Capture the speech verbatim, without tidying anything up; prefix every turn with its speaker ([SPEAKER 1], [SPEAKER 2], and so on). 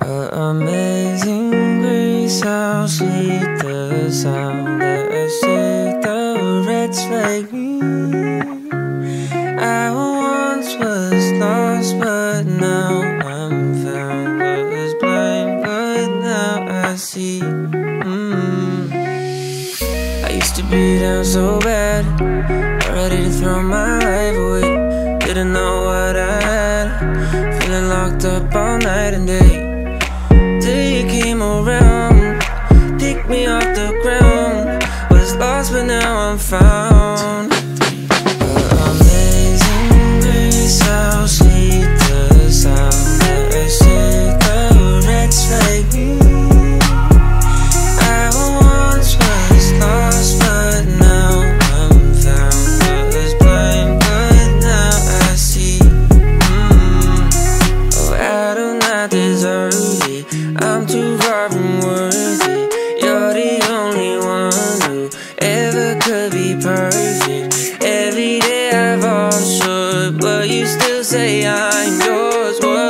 [SPEAKER 1] Amazing grace, how sweet the sound that saved a wretch like me. I once was lost, but now I'm found. Was blind, but now I see. mm. I used to be down so bad, ready to throw my life away. Didn't know what I had, feeling locked up all night and day. Till you came around, picked me off the ground. Was lost but now I'm found. Amazing grace, how sweet the sound that saved a wretch like me. I once was lost but now I'm found. Was blind but now I see. mm. Oh, I do not deserve it, I'm too far from worthy. You're the only one who ever could be perfect. Every day I fall short, but you still say I'm yours. What